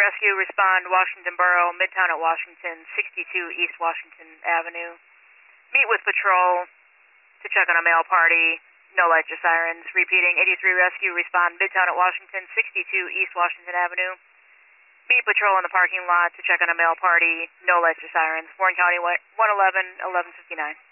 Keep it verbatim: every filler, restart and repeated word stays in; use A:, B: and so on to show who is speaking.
A: Rescue, respond Washington Borough, Midtown at Washington, sixty-two East Washington Avenue. Meet with patrol to check on a male party. No lights or sirens. Repeating, eighty-three Rescue, respond Midtown at Washington, sixty-two East Washington Avenue. Meet patrol in the parking lot to check on a male party. No lights or sirens. Warren County, one eleven, eleven fifty-nine.